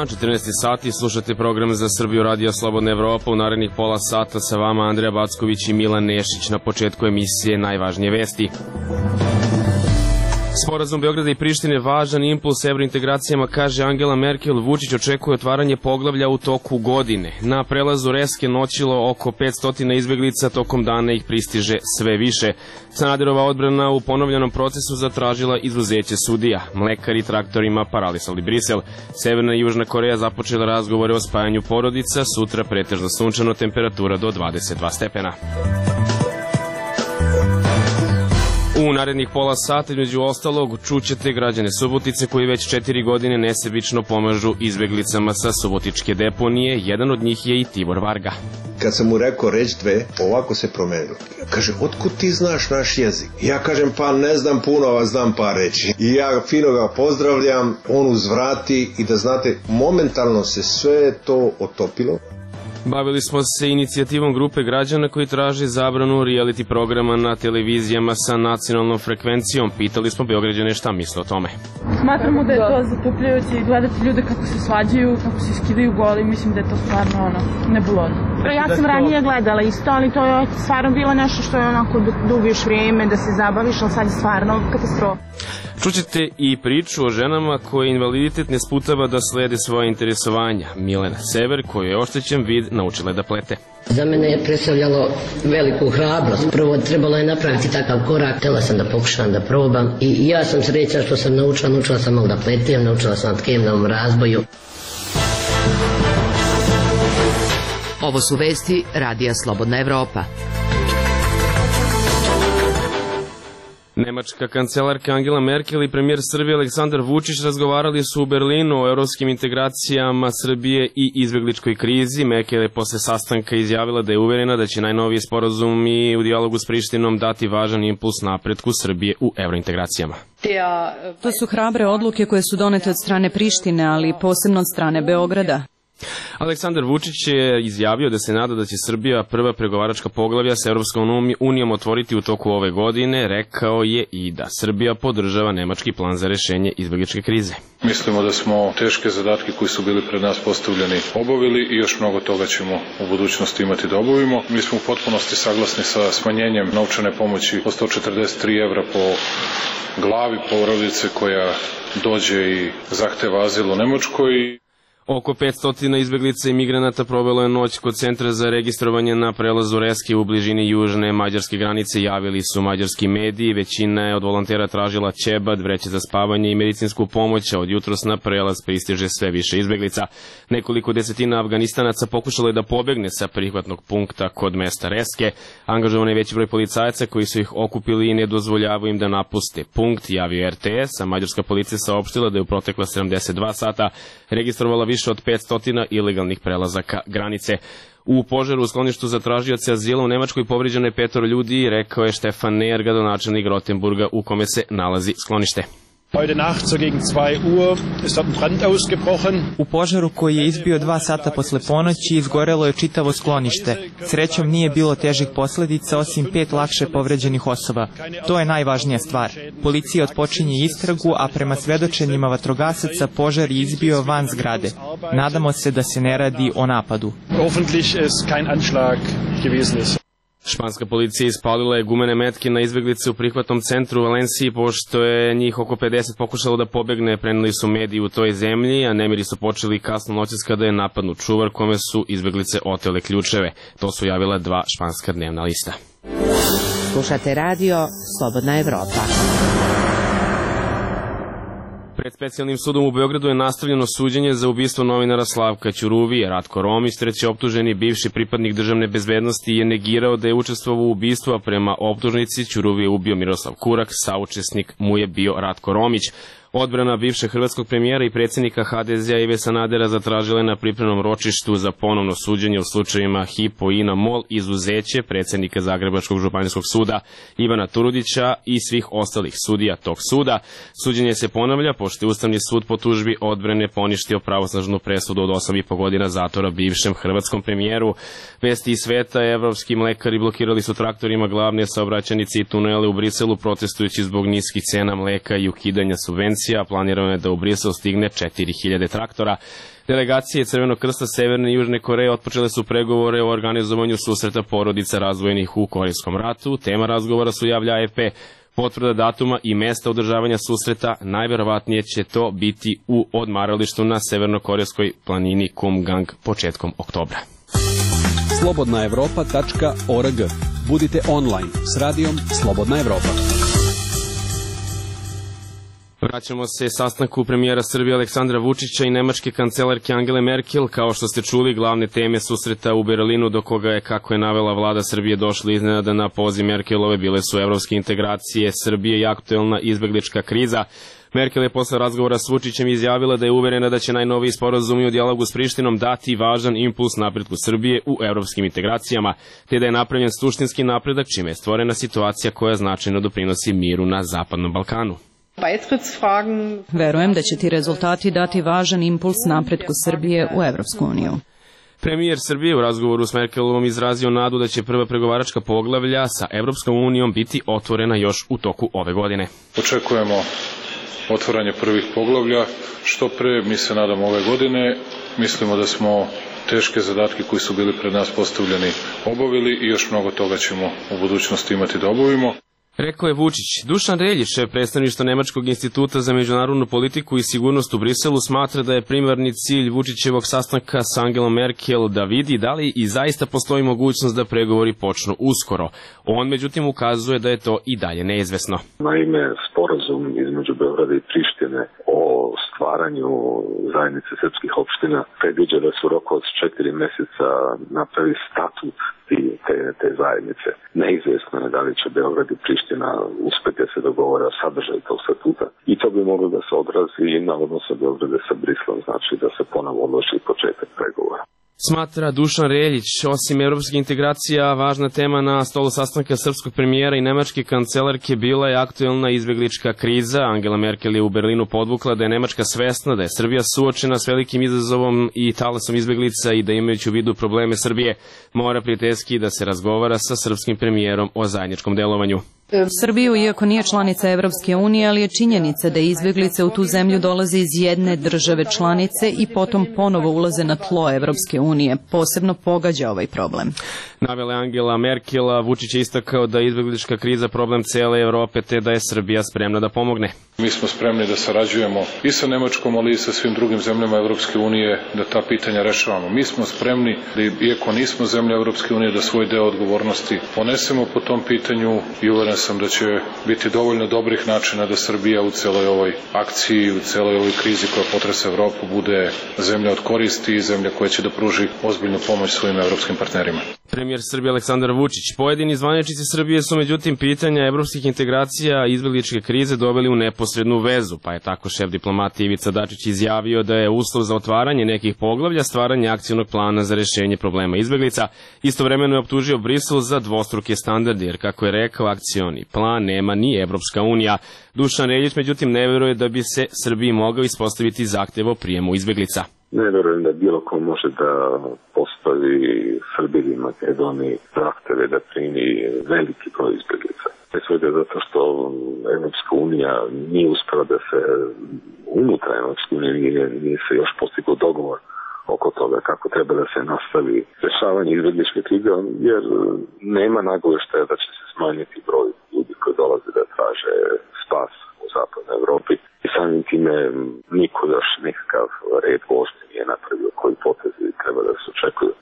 dan, 14 sati, slušate program za Srbiju Radio Slobodna Evropa. U narednih pola sata sa vama Andreja Backović i Milan Nešić. Na početku emisije najvažnije vesti. Sporazum Beograda i Prištine važan impuls evrointegracijama, kaže Angela Merkel. Vučić očekuje otvaranje poglavlja u toku godine. Na prelazu Reske noćilo oko 500 izbeglica, tokom dana ih pristiže sve više. Sanaderova odbrana u ponovljenom procesu zatražila izuzeće sudija. Mlekari traktorima paralisali Brisel. Severna i Južna Koreja započela razgovore o spajanju porodica. Sutra pretežno sunčano, temperatura do 22 stepena. U narednih pola sata, među ostalog, čućete građane Subotice koji već 4 godine nesebično pomažu izbeglicama sa subotičke deponije. Jedan od njih je i Tibor Varga. Kad sam mu rekao reći dve, ovako se promenilo. Kaže, otkud ti znaš naš jezik? Ja kažem, pa ne znam puno, a znam par reći. I ja fino ga pozdravljam, on uzvrati i da znate, momentalno se sve to otopilo. Bavili smo se inicijativom grupe građana koji traže zabranu reality programa na televizijama sa nacionalnom frekvencijom. Pitali smo Beograđane šta misle o tome. Smatramo da je to zatupljujuće gledati ljude kako se svađaju, kako se skidaju goli. Mislim da je to stvarno nebulozno. Ja sam ranije gledala isto, ali to je stvarno bilo nešto što je onako da ubiješ vrijeme, da se zabaviš, ali sad je stvarno katastrofa. Čućete i priču o ženama koje invaliditet ne sputava da slede svoje interesovanja. Milena Sever, koju je oštećen vid, naučila je da plete. Za mene je predstavljalo veliku hrabrost. Prvo trebalo je napraviti takav korak, htjela sam da pokušam da probam i ja sam srećna što sam naučila sam malo da pletem, naučila sam na tkemnom razboju. Ovo su vesti Radija Slobodna Evropa. Nemačka kancelarka Angela Merkel i premijer Srbije Aleksandar Vučić razgovarali su u Berlinu o europskim integracijama Srbije i izbegličkoj krizi. Merkel je posle sastanka izjavila da je uverena da će najnoviji sporazumi u dijalogu s Prištinom dati važan impuls napretku Srbije u evrointegracijama. To su hrabre odluke koje su donete od strane Prištine, ali posebno od strane Beograda. Aleksandar Vučić je izjavio da se nada da će Srbija prva pregovaračka poglavlja sa Europskom unijom otvoriti u toku ove godine. Rekao je i da Srbija podržava nemački plan za rešenje izbegličke krize. Mislimo da smo teške zadatke koji su bili pred nas postavljeni obavili i još mnogo toga ćemo u budućnosti imati da obavimo. Mi smo u potpunosti saglasni sa smanjenjem novčane pomoći po 143 evra po glavi porodice koja dođe i zahteva azil u Nemačkoj. Oko 500 izbeglica i migranata provelo je noć kod centra za registrovanje na prelazu Reske u bližini južne mađarske granice, javili su mađarski mediji. Većina je od volontera tražila ćebad, vreće za spavanje i medicinsku pomoć, a od jutros na prelaz pristiže sve više izbeglica. Nekoliko desetina Afganistanaca pokušalo je da pobegne sa prihvatnog punkta kod mesta Reske. Angažovan je veći broj policajaca koji su ih okupili i ne dozvoljavaju im da napuste punkt, javio RTS, a mađarska policija saopštila da je u protekla 72 sata registrovala više od 500 ilegalnih prelazaka granice. U požaru u skloništu za tražioce azila u Nemačkoj povrijeđeno je 5 ljudi, rekao je Stefan Neer, gradonačelnik Rotenburga u kome se nalazi sklonište. Heute Nacht so gegen 2 Uhr ist dort ein Brand ausgebrochen. U požaru koji je izbio 2 sata posle ponoći izgorelo je čitavo sklonište. Srećom nije bilo težih posljedica osim 5 lakše povređenih osoba. To je najvažnija stvar. Policija otpočinje istragu, a prema svedočenjima vatrogasaca požar je izbio van zgrade. Nadamo se da se ne radi o napadu. Hoffentlich ist kein Anschlag gewesen ist. Španska policija ispalila je gumene metke na izbeglice u prihvatnom centru u Valenciji, pošto je njih oko 50 pokušalo da pobegne, preneli su mediji u toj zemlji, a nemiri su počeli kasno noćas kada je napadnut čuvar kome su izbeglice otele ključeve. To su javila 2 španska dnevna lista. Slušate radio Slobodna Evropa. Pred specijalnim sudom u Beogradu je nastavljeno suđenje za ubistvo novinara Slavka Ćuruvije. Ratko Romić, treći optuženi bivši pripadnik državne bezbednosti, je negirao da je učestvovao u ubistvu, a prema optužnici Ćuruvije ubio Miroslav Kurak, saučesnik mu je bio Ratko Romić. Odbrana bivšeg hrvatskog premijera i predsjednika HDZ-a Ive Sanadera zatražila je na pripremnom ročištu za ponovno suđenje u slučajevima Hypo, INA, MOL izuzeće predsjednika Zagrebačkog županijskog suda Ivana Turudića i svih ostalih sudija tog suda. Suđenje se ponavlja pošto je Ustavni sud po tužbi odbrane poništio pravosnažnu presudu od 8,5 godina zatvora bivšem hrvatskom premijeru. Vesti iz sveta, evropski mlekari blokirali su traktorima glavne saobraćajnice i tunele u Briselu protestujući zbog niskih cena mleka i ukidanja subvencija. Planirano je da u Brisel stigne 4000 traktora. Delegacije Crvenog krsta Severne i Južne Koreje otpočele su pregovore o organizovanju susreta porodica razvojenih u Korejskom ratu. Tema razgovora su, javlja AFP, potvrda datuma i mesta održavanja susreta. Najverovatnije će to biti u odmaralištu na severnokorejskoj planini Kumgang početkom oktobra. slobodnaevropa.org. Budite online s radijom Slobodna Evropa. Vraćamo se sastanku premijera Srbije Aleksandra Vučića i nemačke kancelarke Angele Merkel. Kao što ste čuli, glavne teme susreta u Berlinu, do koga je, kako je navela vlada Srbije, došli iznenada na poziv Merkelove, bile su evropske integracije Srbije i aktuelna izbeglička kriza. Merkel je posle razgovora s Vučićem izjavila da je uverena da će najnoviji sporazumi u dijalogu s Prištinom dati važan impuls napretku Srbije u evropskim integracijama, te da je napravljen suštinski napredak, čime je stvorena situacija koja značajno doprinosi miru na Zapadnom Balkanu. Verujem da će ti rezultati dati važan impuls napretku Srbije u Evropsku uniju. Premijer Srbije u razgovoru s Merkelovom izrazio nadu da će prva pregovaračka poglavlja sa Evropskom unijom biti otvorena još u toku ove godine. Očekujemo otvaranje prvih poglavlja što pre, mi se nadamo ove godine. Mislimo da smo teške zadatke koji su bili pred nas postavljeni obavili i još mnogo toga ćemo u budućnosti imati da obavimo. Rekao je Vučić. Dušan Reljić, šef predstavništva Nemačkog instituta za međunarodnu politiku i sigurnost u Briselu, smatra da je primarni cilj Vučićevog sastanka s Angelom Merkel da vidi da li i zaista postoji mogućnost da pregovori počnu uskoro. On, međutim, ukazuje da je to i dalje neizvesno. Naime, sporazum između Beograda i Prištine o stvaranju zajednice srpskih opština predviđa da se u roku od 4 meseca napravi statut te zajednice. Neizvesno je da li će Beograd i Priština uspeti da se dogovore o sadržaju tog statuta i to bi moglo da se odrazi i na odnose Beograda sa Briselom, znači da se ponovo odloži početak pregovora. Smatra Dušan Reljić. Osim evropskih integracija, važna tema na stolu sastanka srpskog premijera i nemačke kancelarke bila je aktuelna izbeglička kriza. Angela Merkel je u Berlinu podvukla da je Nemačka svesna da je Srbija suočena s velikim izazovom i talasom izbeglica i da, imajući u vidu probleme Srbije, mora prijateljski da se razgovara sa srpskim premijerom o zajedničkom delovanju. Srbiju, iako nije članica Evropske unije, ali je činjenica da izbeglice u tu zemlju dolaze iz jedne države članice i potom ponovo ulaze na tlo Evropske unije, posebno pogađa ovaj problem. Navela Angela Merkel, Vučić je istakao da je izbeglička kriza problem cele Evrope, te da je Srbija spremna da pomogne. Mi smo spremni da sarađujemo i sa Nemačkom, ali i sa svim drugim zemljama Evropske unije da ta pitanja rešavamo. Mi smo spremni da, iako nismo zemlja Evropske unije, da svoj deo odgovornosti ponesemo po tom pitanju i uveren sam da će biti dovoljno dobrih načina da Srbija u celoj ovoj akciji, u celoj ovoj krizi koja potresa Evropu bude zemlja od koristi i zemlja koja će da pruži ozbiljnu pomoć svojim evropskim partnerima. Premijer Srbije Aleksandar Vučić. Pojedini zvaničnici Srbije su međutim pitanja evropskih integracija i izbegličke krize doveli u neposrednu vezu, pa je tako šef diplomatije Ivica Dačić izjavio da je uslov za otvaranje nekih poglavlja stvaranje akcionog plana za rešenje problema izbeglica. Istovremeno je optužio Brisel za dvostruke standarde, jer kako je rekao, akcioni plan nema ni Evropska unija. Dušan Reljić međutim ne veruje da bi se Srbiji mogao ispostaviti zahtev o prijemu izbeglica. Ne verujem da bilo ko može da postavi Srbiji i Makedoniji zahteve da primi veliki broj izbeglica. Pre svega zato što Evropska unija nije uspela da se unutar Evropske unije nije se još postigao dogovor oko toga kako treba da se nastavi rešavanje izbegličke krize, jer nema nagoveštaja da će se smanjiti broj ljudi koji dolaze da traže spas u zapadnoj Evropi. I samim time niko još nekakav red vožnje nije napravio koji potezi treba da se očekuju.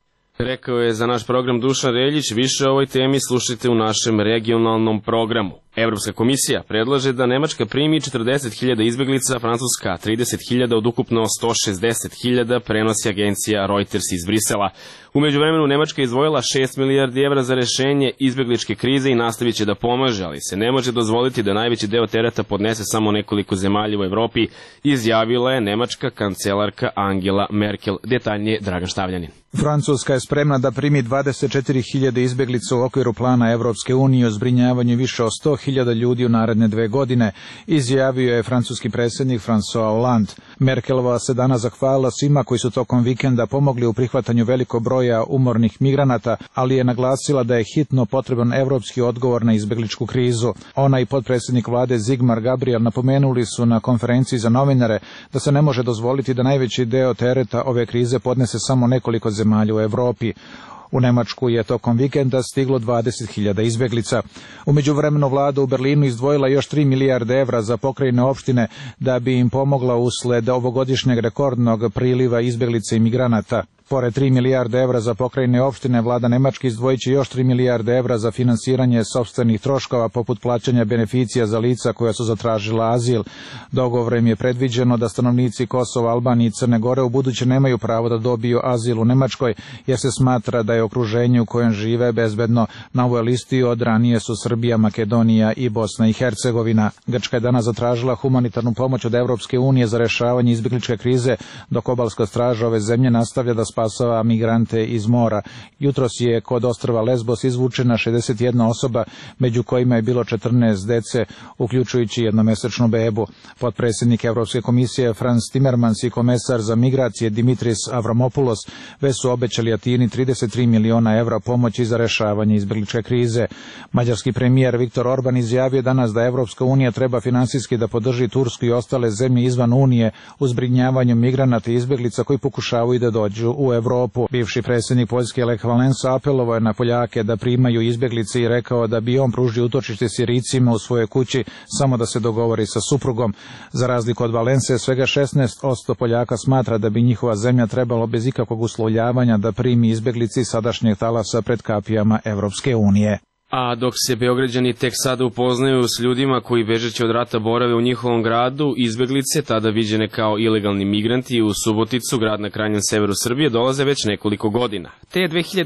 Rekao je za naš program Dušan Reljić. Više o ovoj temi slušajte u našem regionalnom programu. Evropska komisija predlaže da Nemačka primi 40.000 izbeglica, Francuska 30.000 od ukupno 160.000, prenosi agencija Reuters iz Brisela. U međuvremenu Nemačka je izdvojila 6 milijardi evra za rešenje izbegličke krize i nastavit će da pomaže, ali se ne može dozvoliti da najveći deo tereta podnese samo nekoliko zemalja u Evropi, izjavila je nemačka kancelarka Angela Merkel. Detaljnije Dragan Štavljanin. Francuska je spremna da primi 24.000 izbeglica u okviru plana Evropske unije o zbrinjavanju više od 100.000 100.000 ljudi u naredne 2 godine, izjavio je francuski predsjednik François Hollande. Merkelova se danas zahvalila svima koji su tokom vikenda pomogli u prihvatanju velikog broja umornih migranata, ali je naglasila da je hitno potreban evropski odgovor na izbegličku krizu. Ona i potpredsjednik vlade Sigmar Gabriel napomenuli su na konferenciji za novinare da se ne može dozvoliti da najveći deo tereta ove krize podnese samo nekoliko zemalja u Evropi. U Nemačku je tokom vikenda stiglo 20.000 izbeglica. U međuvremenu vlada u Berlinu izdvojila još 3 milijarde evra za pokrajine opštine da bi im pomogla usled ovogodišnjeg rekordnog priliva izbeglica i migranata. Pored 3 milijarde evra za pokrajine opštine, vlada Nemačke izdvojit će još 3 milijarde evra za finansiranje sopstvenih troškova poput plaćanja beneficija za lica koja su zatražila azil. Dogovorem je predviđeno da stanovnici Kosova, Albanije i Crne Gore u buduće nemaju pravo da dobiju azil u Nemačkoj, jer se smatra da je okruženje u kojem žive bezbedno. Na ovoj listi od ranije su Srbija, Makedonija i Bosna i Hercegovina. Grčka je danas zatražila humanitarnu pomoć od Evropske unije za rešavanje izbegličke krize, dok obalska straža ove zemlje nastavlja da spasava migrante iz mora. Jutros je kod ostrva Lesbos izvučena 61 osoba, među kojima je bilo 14 dece, uključujući jednomesečnu bebu. Potpredsjednik Evropske komisije Frans Timmermans i komesar za migracije Dimitris Avramopoulos već su obećali Atini 33 miliona evra pomoći za rešavanje izbegličke krize. Mađarski premijer Viktor Orban izjavio danas da Evropska unija treba finansijski da podrži Tursku i ostale zemlje izvan Unije u zbrinjavanju migranata i izbeglica koji pokušavaju da dođu u Evropu. Bivši predsjednik Poljske Lech Walesa apelovao je na Poljake da primaju izbeglice i rekao da bi on pružio utočište Sirijcima u svojoj kući samo da se dogovori sa suprugom. Za razliku od Valense, svega 16% Poljaka smatra da bi njihova zemlja trebalo bez ikakvog uslovljavanja da primi izbeglici sadašnjeg talasa pred kapijama Evropske unije. A dok se Beograđani tek sada upoznaju s ljudima koji bežeći od rata borave u njihovom gradu, izbeglice, tada viđene kao ilegalni migranti u Suboticu, grad na krajnjem severu Srbije, dolaze već nekoliko godina. Te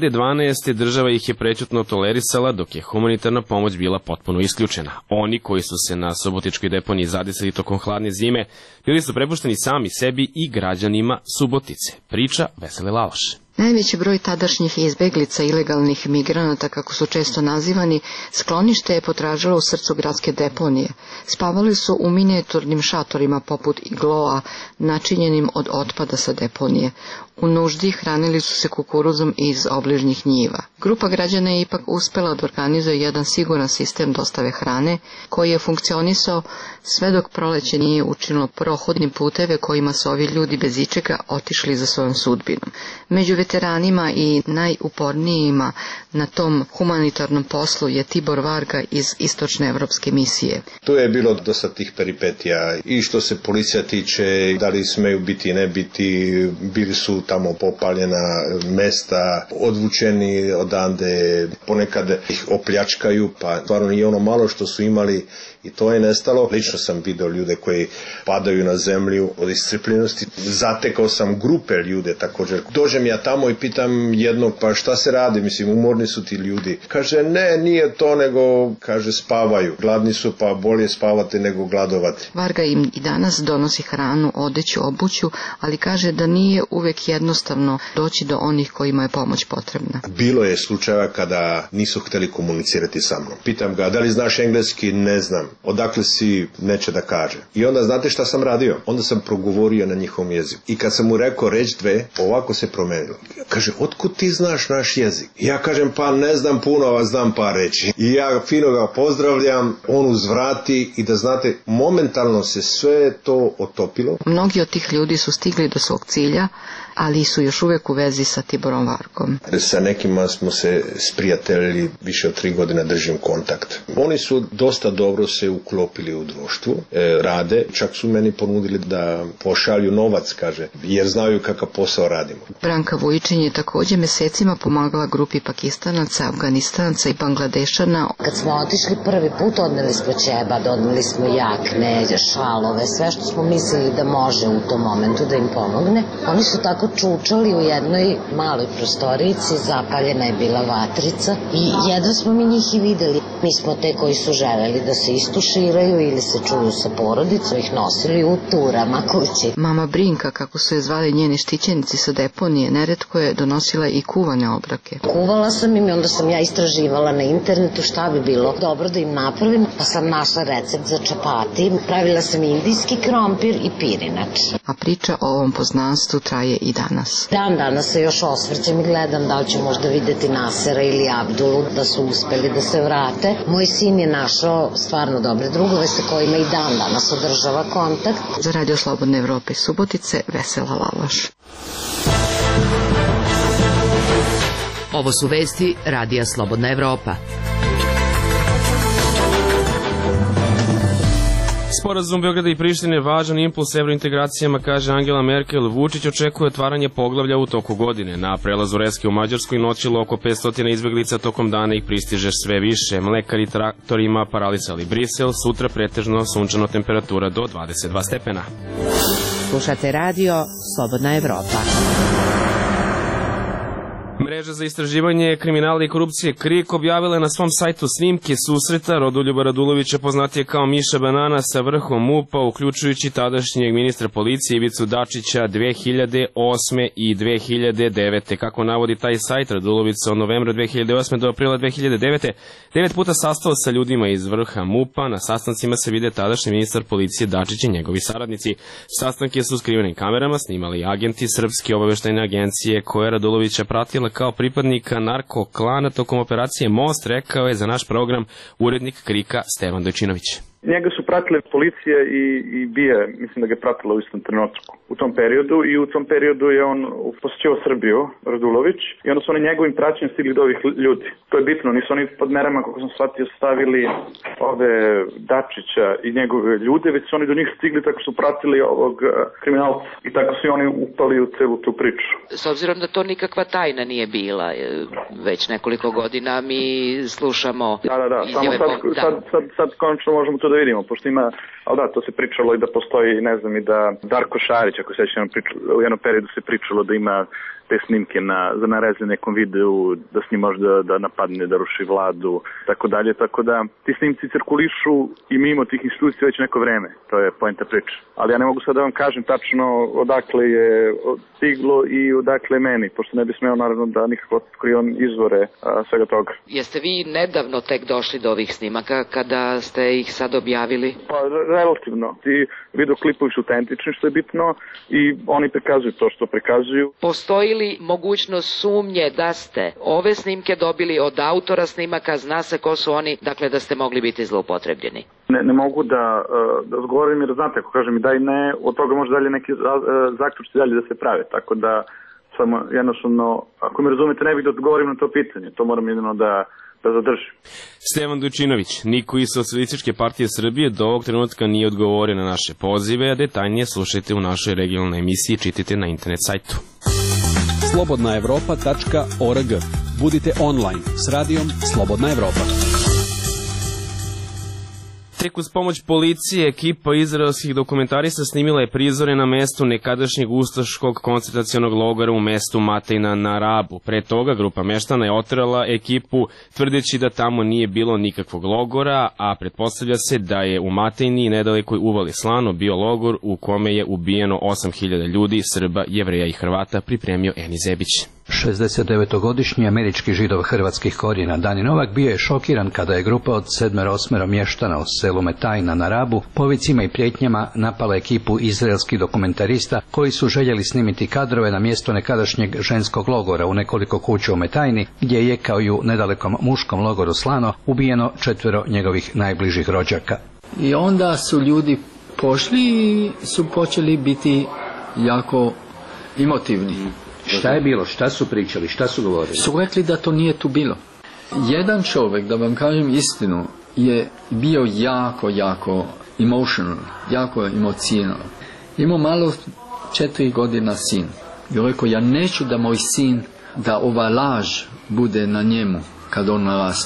2012. država ih je prećutno tolerisala, dok je humanitarna pomoć bila potpuno isključena. Oni koji su se na subotičkoj deponiji zadesili tokom hladne zime, bili su prepušteni sami sebi i građanima Subotice. Priča Vesele Laloš. Najveći broj tadašnjih izbeglica ilegalnih migranata, kako su često nazivani, sklonište je potražilo u srcu gradske deponije. Spavali su u minijaturnim šatorima poput igloa, načinjenim od otpada sa deponije. U nuždi hranili su se kukuruzom iz obližnjih njiva. Grupa građana je ipak uspela da organizuje jedan siguran sistem dostave hrane, koji je funkcionisao sve dok proleće nije učinilo prohodnim puteve kojima su ovi ljudi bez ičega otišli za svojom sudbinom. Među veteranima i najupornijima na tom humanitarnom poslu je Tibor Varga iz Istočne evropske misije. Tu je bilo dosta tih peripetija i što se policija tiče, da li smeju biti, ne biti, bili su tamo popaljena mesta, odvučeni odande, ponekad ih opljačkaju, pa stvarno i ono malo što su imali i to je nestalo. Lično sam video ljude koji padaju na zemlju od iscrpljenosti. Zatekao sam grupe ljude također. Dođem ja tamo i pitam jednog, pa šta se radi, mislim, umorni su ti ljudi. Kaže, ne, nije to, nego, kaže, spavaju. Gladni su, pa bolje spavati nego gladovati. Varga im i danas donosi hranu, odeću, obuću, ali kaže da nije uvek jednostavno doći do onih kojima je pomoć potrebna. Bilo je slučajeva kada nisu htjeli komunicirati sa mnom. Pitam ga, da li znaš engleski? Ne znam. Odakle si? Neće da kaže. I onda znate šta sam radio? Onda sam progovorio na njihovom jeziku. I kad sam mu rekao reč dve, ovako se promenilo. Kaže, otkud ti znaš naš jezik? Ja kažem, pa ne znam puno, a znam par reči. I ja fino ga pozdravljam, on uzvrati i da znate, momentalno se sve to otopilo. Mnogi od tih ljudi su stigli do svog cilja, ali su još uvek u vezi sa Tiborom Vargom. Sa nekima smo se sprijateljili, više od 3 godine držim kontakt. Oni su dosta dobro se uklopili u društvu, rade, čak su meni ponudili da pošalju novac, kaže, jer znaju kakav posao radimo. Branka Vujičin je također mesecima pomagala grupi Pakistanaca, Afganistanaca i Bangladešana. Kad smo otišli prvi put, odneli smo ćebad, odneli smo jakne, šalove, sve što smo mislili da može u tom momentu da im pomogne. Oni su tako čučali u jednoj maloj prostorici, zapaljena je bila vatrica i jedva smo mi njih i videli. Mi smo te koji su želeli da se istuširaju ili se čuju sa porodicom, ih nosili u turama kući. Mama Brinka, kako su je zvali njeni štićenici sa deponije, neretko je donosila i kuvane obroke. Kuvala sam im i onda sam ja istraživala na internetu šta bi bilo dobro da im napravim, pa sam našla recept za čapati. Pravila sam indijski krompir i pirinač. A priča o ovom poznanstvu traje i danas. Danas se još osvrćem i gledam da li ću možda videti Nasera ili Abdulu da su uspeli da se vrate. Moj sin je našao stvarno dobre drugove sa kojima i danas održava kontakt. Za Radio Slobodne Evrope Subotice, Vesela Laloš. Ovo su vesti Radija Slobodna Evropa. Sporazum Beograda i Prištine je važan impuls evrointegracijama, kaže Angela Merkel. Vučić očekuje otvaranje poglavlja u toku godine. Na prelazu Reske u Mađarskoj noćilo oko 500 izbeglica, tokom dana ih pristiže sve više. Mlekari traktorima paralisali Brisel, sutra pretežno sunčano, temperatura do 22 stepena. Slušate radio Slobodna Evropa. Mreža za istraživanje kriminala i korupcije KRIK objavila je na svom sajtu snimke susreta Rodoljuba Radulovića, poznatije kao Miša Banana, sa vrhom MUP-a, uključujući tadašnjeg ministra policije Ivicu Dačića 2008. i 2009. Kako navodi taj sajt, Radulović se od novembra 2008. do aprila 2009. 9 puta sastao sa ljudima iz vrha MUP-a. Na sastancima se vide tadašnji ministar policije Dačić i njegovi saradnici. Sastanke su skrivenim kamerama snimali agenti Srpske obaveštajne agencije, koja je Radulovića pratila kao pripadnika narko-klana tokom operacije Most, rekao je za naš program urednik KRIK-a Stevan Dojčinović. Njega su pratile policije i BIA, mislim da ga je pratila u istom trenutku u tom periodu, i u tom periodu je on posjećao Srbiju, Radulović, i onda su oni njegovim praćenjem stigli do ovih ljudi. To je bitno, nisu oni pod merama, kako sam shvatio, stavili ove Dačića i njegove ljude, već su oni do njih stigli tako su pratili ovog kriminalca i tako su oni upali u celu tu priču. S obzirom da to nikakva tajna nije bila, već nekoliko godina mi slušamo izjave... Sad konačno možemo to da vidimo, pošto ima, ali da, to se pričalo i da postoji, ne znam, i da Darko Šarić, ako se sjećam, u jednom periodu se pričalo da ima te snimke za nareze nekom videu, da s njim može da napadne, da ruši vladu, tako dalje, tako da ti snimci cirkulišu i mimo tih institucija već neko vreme, to je poenta priče. Ali ja ne mogu sad da vam kažem tačno odakle je stiglo i odakle meni, pošto ne bi smeo naravno da nikako otkrivam izvore svega toga. Jeste vi nedavno tek došli do ovih snimaka kada ste ih sad objavili? Pa relativno. Ti videoklipovi su autentični, što je bitno, i oni prikazuju to što prikazuju. Postoji li mogućnost sumnje da ste ove snimke dobili od autora snimaka, zna se ko su oni, dakle da ste mogli biti zloupotrebljeni? Ne mogu da odgovorim, jer znate, ako kažem i da i ne, od toga može dalje neki zaključci dalje da se prave, tako da samo jednostavno, ako me razumete, ne bih da odgovorim na to pitanje, to moram jedino da zadržim. Stevan Dojčinović, niko iz Socijalističke partije Srbije do ovog trenutka nije odgovorio na naše pozive, a detaljnije slušajte u našoj regionalnoj emisiji, čitajte na internet sajtu. slobodnaevropa.org. Budite online s radijom Slobodna Evropa. Tek uz pomoć policije, ekipa izraelskih dokumentarista snimila je prizore na mestu nekadašnjeg ustaškog koncentracionog logora u mestu Matejna na Rabu. Pre toga grupa meštana je oterala ekipu tvrdeći da tamo nije bilo nikakvog logora, a pretpostavlja se da je u Matejni i nedalekoj uvali Slano bio logor u kome je ubijeno 8000 ljudi, Srba, Jevreja i Hrvata, pripremio Eni Zebić. 69-godišnji američki Židov hrvatskih korijena Dani Novak bio je šokiran kada je grupa od 7-8 mještana u selu Metajna na Rabu povicima i prijetnjama napala ekipu izraelskih dokumentarista koji su željeli snimiti kadrove na mjesto nekadašnjeg ženskog logora u nekoliko kuća u Metajni, gdje je, kao i u nedalekom muškom logoru Slano, ubijeno 4 njegovih najbližih rođaka. I onda su ljudi pošli i su počeli biti jako emotivni. Šta je bilo? Šta su pričali? Šta su govorili? Su rekli da to nije tu bilo. Jedan čovjek, da vam kažem istinu, je bio jako emotional, jako emocional. Imao malo 4 godina sin. I rekao, ja neću da moj sin, da ova laž bude na njemu kad on naraste.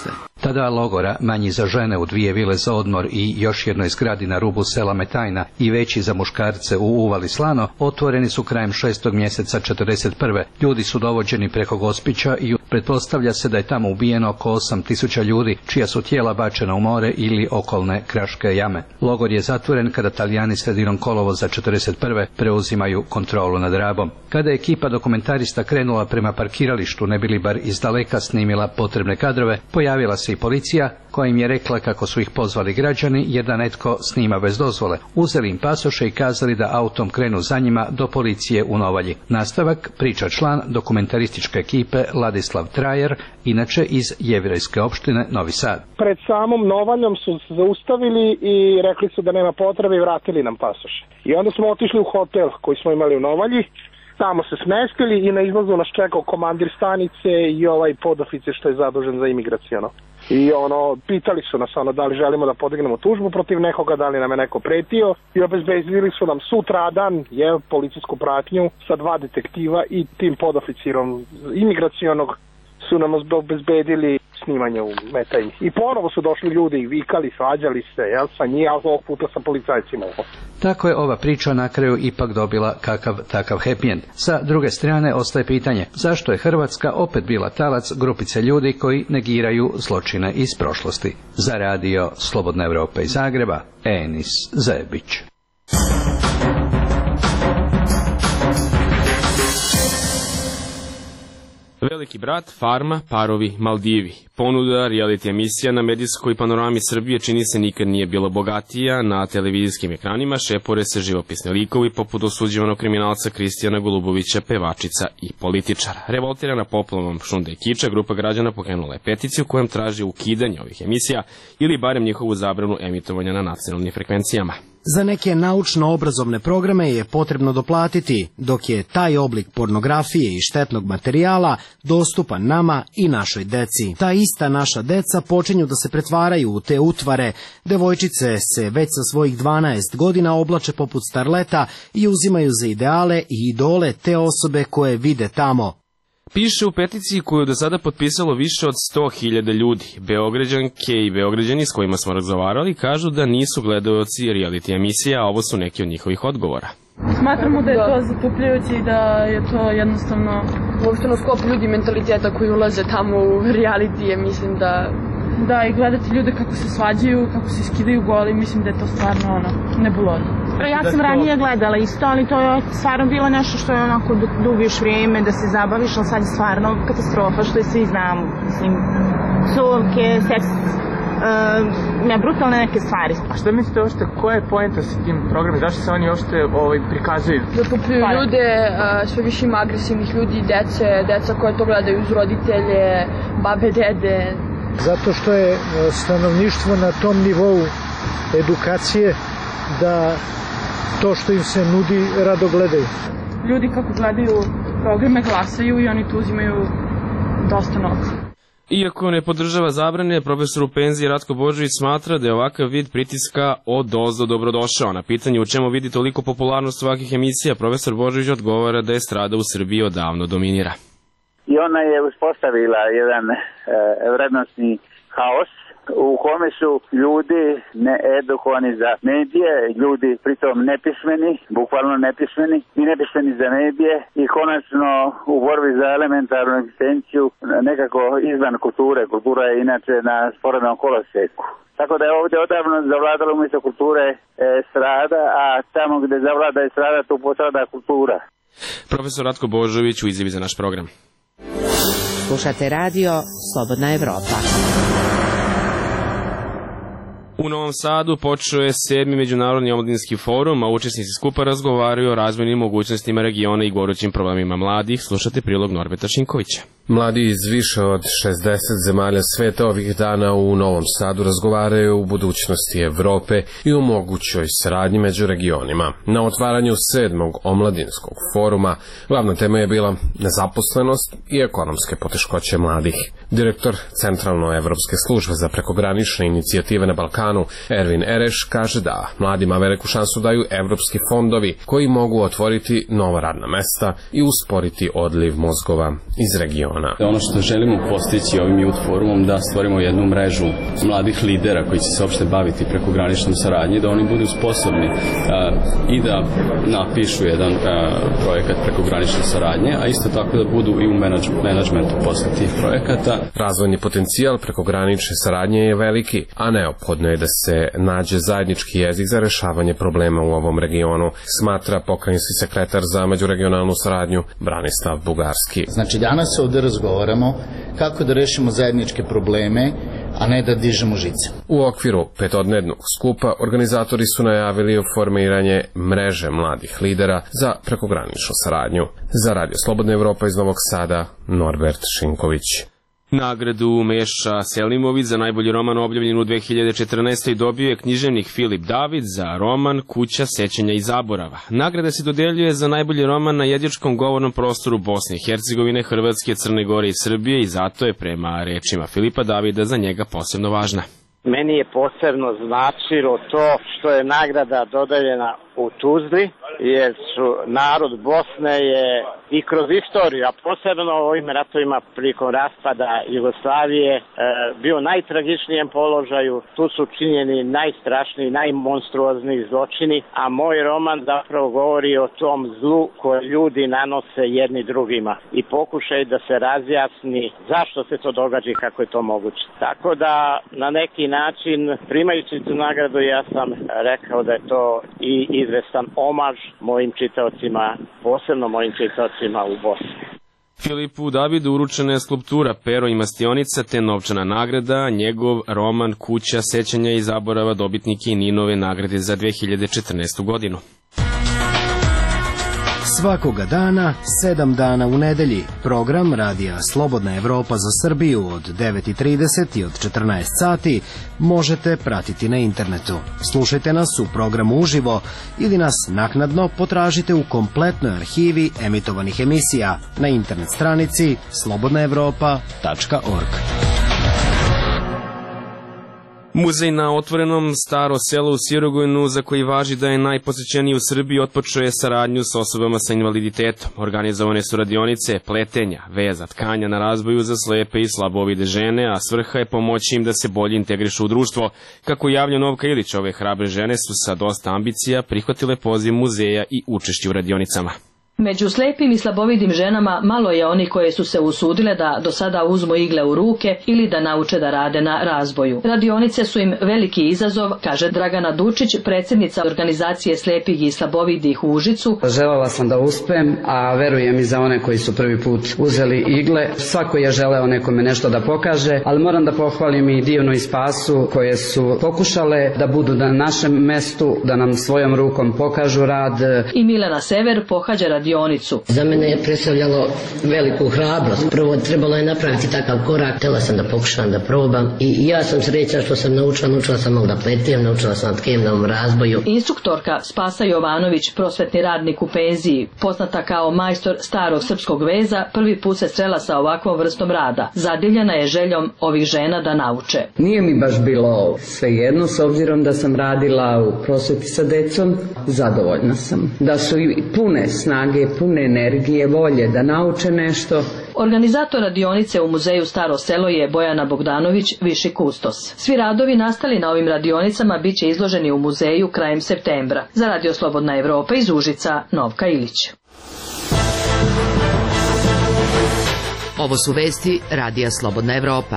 Ta dva logora, manji za žene u 2 vile za odmor i još jednoj zgradi na rubu sela Metajna i veći za muškarce u uvali Slano, otvoreni su krajem 6. mjeseca 1941. Ljudi su dovođeni preko Gospića i pretpostavlja se da je tamo ubijeno oko 8.000 ljudi, čija su tijela bačena u more ili okolne kraške jame. Logor je zatvoren kada Talijani sredinom kolovoza 1941. preuzimaju kontrolu nad Rabom. Kada je ekipa dokumentarista krenula prema parkiralištu, ne bili bar izdaleka snimila potrebne kadrove, pojavila se i policija koja im je rekla kako su ih pozvali građani jer da netko snima bez dozvole. Uzeli im pasoše i kazali da autom krenu za njima do policije u Novalji. Nastavak priča član dokumentarističke ekipe Ladislav Trajer, inače iz Jevrejske opštine Novi Sad. Pred samom Novaljom su se zaustavili i rekli su da nema potrebe i vratili nam pasoše. I onda smo otišli u hotel koji smo imali u Novalji. Tamo se smestili i na izlazu nas čekao komandir stanice i ovaj podoficer što je zadužen za imigracijono. I pitali su nas da li želimo da podignemo tužbu protiv nekoga, da li nam je neko pretio i obezbedili su nam sutradan policijsku pratnju sa 2 detektiva i tim podoficirom imigracionog su nam obezbedili snimanje u Metajni. I ponovo su došli ljudi i vikali, svađali se, sa njih, a ovog puta sa policajcima. Tako je ova priča na kraju ipak dobila kakav takav happy end. Sa druge strane ostaje pitanje, zašto je Hrvatska opet bila talac grupice ljudi koji negiraju zločine iz prošlosti. Za radio Slobodna Evropa iz Zagreba, Enis Zebić. Veliki brat, Farma, Parovi, Maldivi. Ponuda reality emisija na medijskoj panorami Srbije čini se nikad nije bila bogatija. Na televizijskim ekranima šepore se živopisni likovi poput osuđivanog kriminalca Kristijana Golubovića, pevačica i političara. Revoltirana poplavom šunde i kiča, grupa građana pokrenula je peticiju kojom traži ukidanje ovih emisija ili barem njihovu zabranu emitovanja na nacionalnim frekvencijama. Za neke naučno-obrazovne programe je potrebno doplatiti, dok je taj oblik pornografije i štetnog materijala dostupan nama i našoj deci. Ta ista naša deca počinju da se pretvaraju u te utvare. Devojčice se već sa svojih 12 godina oblače poput starleta i uzimaju za ideale i idole te osobe koje vide tamo. Piše u peticiji koju je do sada potpisalo više od 100.000 ljudi. Beograđanke i Beograđani s kojima smo razgovarali kažu da nisu gledaoci reality emisija, a ovo su neki od njihovih odgovora. Smatramo da je to zatupljujuće i da je to jednostavno uopšteno skop ljudi mentaliteta koji ulaze tamo u realitije, mislim da... Da, i gledati ljude kako se svađaju, kako se skidaju goli, mislim da je to stvarno nebulozno. Ja sam ranije gledala isto, ali to je stvarno bilo nešto što je onako da ubiješ vrijeme, da se zabaviš, ali sad je stvarno katastrofa, što je svi znamo. Mislim, psovke, seks, brutalne neke stvari. A što mislite uopšte, koja je poenta sa tim programom? Zašto se oni uopšte prikazuju? Zatupljuju ljude, sve više ima agresivnih ljudi, deca koje to gledaju uz roditelje, babe, dede. Zato što je stanovništvo na tom nivou edukacije da to što im se nudi rado gledaju. Ljudi kako gledaju programe glasaju i oni tu uzimaju dosta novca. Iako ne podržava zabrane, profesor u penziji Ratko Božović smatra da je ovakav vid pritiska odozdo dobrodošao. Na pitanje u čemu vidi toliko popularnost ovakvih emisija, profesor Božović odgovara da je estrada u Srbiji odavno dominira. I ona je uspostavila jedan vrednostni haos u kome su ljudi needukovani za medije, ljudi pritom nepismeni, bukvalno nepismeni i nepismeni za medije i konačno u borbi za elementarnu egzistenciju nekako izvan kulture. Kultura je inače na sporednom koloseku. Tako da je ovdje odavno zavladalo umjesto kulture estrada, a tamo gdje zavlada estrada tu postrada kultura. Profesor Ratko Božović u izjavi za naš program. Slušate radio Slobodna Evropa. U Novom Sadu počeo je 7. Međunarodni omladinski forum, a učesnici skupa razgovaraju o razvojnim mogućnostima regiona i gorućim problemima mladih. Slušate prilog Norbeta Šinkovića. Mladi iz više od 60 zemalja sveta ovih dana u Novom Sadu razgovaraju o budućnosti Evrope i o mogućoj saradnji među regionima. Na otvaranju 7. omladinskog foruma glavna tema je bila nezaposlenost i ekonomske poteškoće mladih. Direktor Centralnoevropske službe za prekogranične inicijative na Balkanu, Ervin Ereš, kaže da mladima veliku šansu daju evropski fondovi koji mogu otvoriti nova radna mesta i usporiti odliv mozgova iz regiona. regiona. Ono što želimo postići ovim Youth Forumom da stvorimo jednu mrežu mladih lidera koji će se uopšte baviti prekograničnom saradnji, da oni budu sposobni i da napišu jedan projekat prekogranične saradnje, a isto tako da budu i u menadžmentu posle tih projekata. Razvojni potencijal prekogranične saradnje je veliki, a neophodno je da se nađe zajednički jezik za rešavanje problema u ovom regionu, smatra pokrajinski sekretar za međuregionalnu saradnju Branislav Bugarski. Znači danas ovde razgovaramo kako da rešimo zajedničke probleme, a ne da dižemo žice. U okviru petodnevnog skupa organizatori su najavili formiranje mreže mladih lidera za prekograničnu saradnju. Za Radio Slobodna Evropa iz Novog Sada, Norbert Šinković. Nagradu Meša Selimović za najbolji roman objavljen u 2014. dobio je književnik Filip David za roman Kuća sećanja i zaborava. Nagrada se dodeljuje za najbolji roman na jezičkom govornom prostoru Bosne i Hercegovine, Hrvatske, Crne Gore i Srbije i zato je prema rečima Filipa Davida za njega posebno važna. Meni je posebno značilo to što je nagrada dodeljena u Tuzli, jer su narod Bosne je i kroz istoriju, a posebno u ovim ratovima prilikom raspada Jugoslavije, bio u najtragičnijem položaju. Tu su činjeni najstrašniji, najmonstruozniji zločini, a moj roman zapravo govori o tom zlu koje ljudi nanose jedni drugima i pokušaj da se razjasni zašto se to događa i kako je to moguće. Tako da na neki način, primajući tu nagradu, ja sam rekao da je to i izvestan omaž mojim čitaocima, posebno mojim čitaocima u Bosni. Filipu Davidu uručena je skulptura Pero i Mastionica te novčana nagrada, njegov roman Kuća sećanja i zaborava dobitnik je Ninove nagrade za 2014. godinu. Svakoga dana, 7 dana u nedelji, program Radija Slobodna Evropa za Srbiju od 9:30 i od 14 sati možete pratiti na internetu. Slušajte nas u programu uživo ili nas naknadno potražite u kompletnoj arhivi emitovanih emisija na internet stranici slobodnaevropa.org. Muzej na otvorenom Staro selo u Sirogojnu, za koji važi da je najposećeniji u Srbiji, otpočeo je saradnju s osobama sa invaliditetom. Organizovane su radionice pletenja, veza, tkanja na razvoju za slepe i slabovide žene, a svrha je pomoći im da se bolje integrišu u društvo. Kako javlja Novka Ilić, ove hrabre žene su sa dosta ambicija prihvatile poziv muzeja i učešće u radionicama. Među slepim i slabovidim ženama malo je oni koje su se usudile da do sada uzmu igle u ruke ili da nauče da rade na razvoju. Radionice su im veliki izazov, kaže Dragana Dučić, predsjednica organizacije slepih i slabovidih u Užicu. Želela sam da uspem, a verujem i za one koji su prvi put uzeli igle. Svako je želeo nekome nešto da pokaže, ali moram da pohvalim i Divnu i Spasu koje su pokušale da budu na našem mestu, da nam svojom rukom pokažu rad. I Milena Sever pohađa radionicu. Za mene je predstavljalo veliku hrabrost. Prvo trebalo je napraviti takav korak, htjela sam da pokušam da probam i ja sam srećna što sam naučila sam malo da pletem, naučila sam na tkemnom razboju. Instruktorka Spasa Jovanović, prosvetni radnik u penziji, poznata kao majstor starog srpskog veza, prvi put se srela sa ovakvom vrstom rada. Zadivljena je željom ovih žena da nauče. Nije mi baš bilo svejedno, s obzirom da sam radila u prosveti sa decom, zadovoljna sam. Da su i pune snage, pune energije, volje da nauče nešto. Organizator radionice u muzeju Staro selo je Bojana Bogdanović, viši kustos. Svi radovi nastali na ovim radionicama bit će izloženi u muzeju krajem septembra. Za Radio Slobodna Evropa iz Užica, Novka Ilić. Ovo su vesti Radija Slobodna Evropa.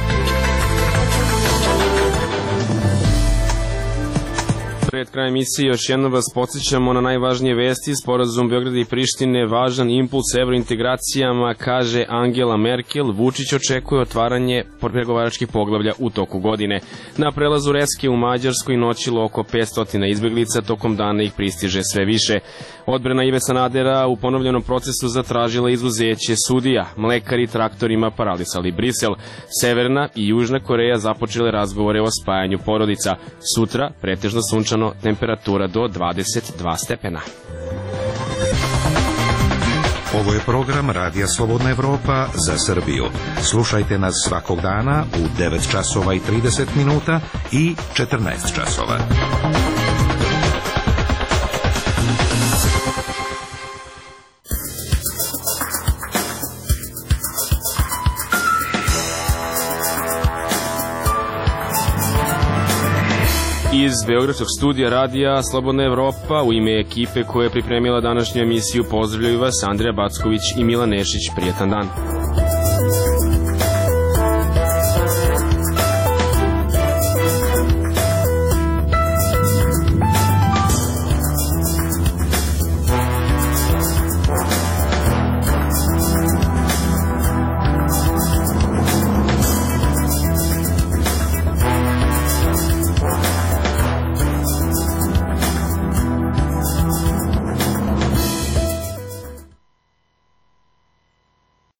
Pred krajem emisije još jednom vas podsjećamo na najvažnije vesti. Sporazum Beograda i Prištine važan impuls evrointegracijama, kaže Angela Merkel. Vučić očekuje otvaranje pregovaračkih poglavlja u toku godine. Na prelazu Reske u Mađarskoj noćilo oko 500 izbeglica, tokom dana ih pristiže sve više. Odbrana Ive Sanadera u ponovljenom procesu zatražila izuzeće sudija. Mlekari traktorima paralisali Brisel. Severna i Južna Koreja započele razgovore o spajanju porodica. Sutra pretežno sunčano, temperatura do 22 stepena. Ovo je program Radija Slobodna Evropa za Srbiju. Slušajte nas svakog dana u 9 časova i 30 minuta i 14 časova. Iz Beogradskog studija radija Slobodna Evropa u ime ekipe koja je pripremila današnju emisiju pozdravljaju vas Andrija Backović i Milan Nešić. Prijetan dan.